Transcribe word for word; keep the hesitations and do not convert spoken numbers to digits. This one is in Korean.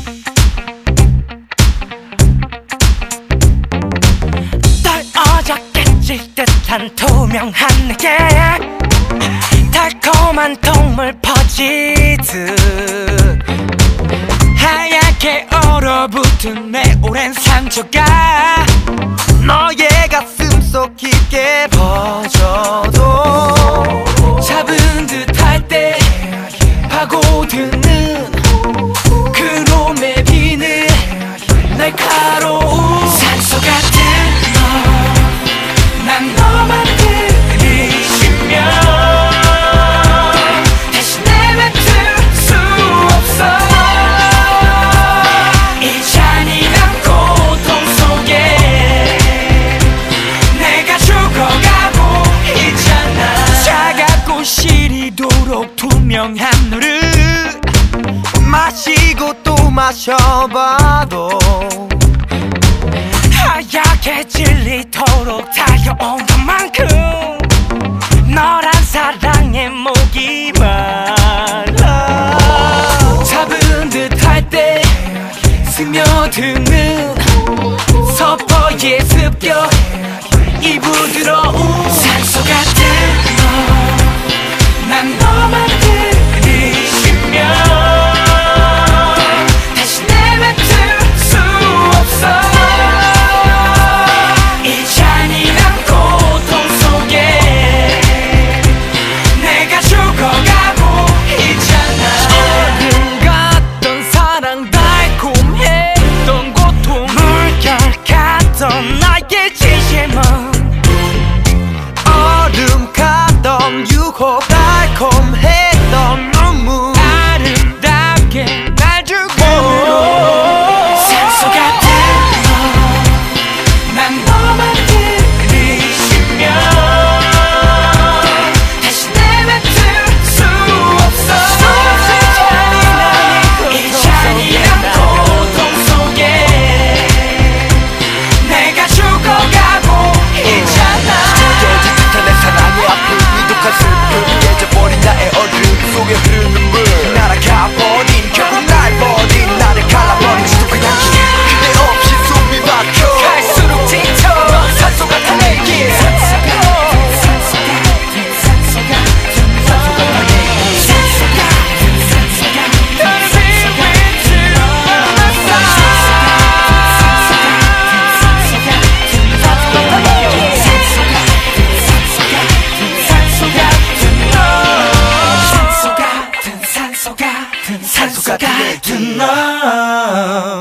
떨어졌겠지 듯한 투명한 내게 달콤한 동물 퍼지듯 하얗게 얼어붙은 내 오랜 상처가 너의 가슴 속 깊게 퍼져도 잡은 듯 할 때 파고드는 그놈의 비는 날카로운 산소 같은 너 난 너만 들이쉬면 다시 내뱉을 수 없어 이 잔인한 고통 속에 내가 죽어가고 있잖아. 차갑고 시리도록 투명한 너를 마시고 또 마셔봐도 하얗게 질리도록 달려온 것만큼 너란 사랑의 목이 말라. 잡은 듯 할 때 스며드는 서퍼의 습격 이 부드러운 산소 같은 너 난 너만 들이쉬면 다시 내뱉을 수 없어 이 잔인한 고통 속에 내가 죽어가고 있잖아. 얼음 같던 사랑 달콤했던 고통 물결 같던 나의 진심은 얼음 같던 유혹 달콤했던 눈물 아름답게 날 죽음으로 산소 같은 너 난 너만 들이쉬면 다시 내뱉을 수 없어 이 잔인한 고통 속에 내가 죽어가고 있잖아. 깨질 듯한 내 사랑의 아픔 위독한 슬픔 깨져버린 나의 얼음 속에 흐르는 물 날아가버린 결국 날 버린 나를 갈라버린 지독한 향기 그대 없이 숨이 막혀 갈수록 짙어 넌 산소 같아 내게 산소 같은 산소 같은 산소 같은 산소 같은 산소 같은 산소 같은 산소 같은 산소 같은 너